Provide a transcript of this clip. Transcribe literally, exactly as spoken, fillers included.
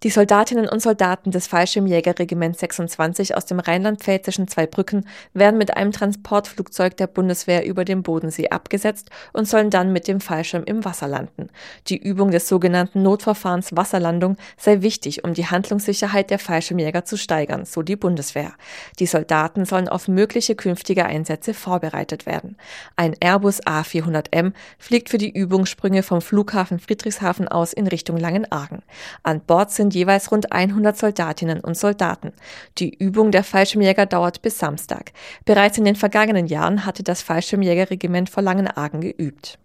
Die Soldatinnen und Soldaten des Fallschirmjägerregiments sechsundzwanzig aus dem rheinland-pfälzischen Zweibrücken werden mit einem Transportflugzeug der Bundeswehr über den Bodensee abgesetzt und sollen dann mit dem Fallschirm im Wasser landen. Die Übung des sogenannten Notverfahrens Wasserlandung sei wichtig, um die Handlungssicherheit der Fallschirmjäger zu steigern, so die Bundeswehr. Die Soldaten sollen auf mögliche künftige Einsätze vorbereitet werden. Ein Airbus A vierhundert M fliegt für die Übungssprünge vom Flughafen Friedrichshafen aus in Richtung Langenargen. An Bord sind jeweils rund hundert Soldatinnen und Soldaten. Die Übung der Fallschirmjäger dauert bis Samstag. Bereits in den vergangenen Jahren hatte das Fallschirmjägerregiment vor Langenargen geübt.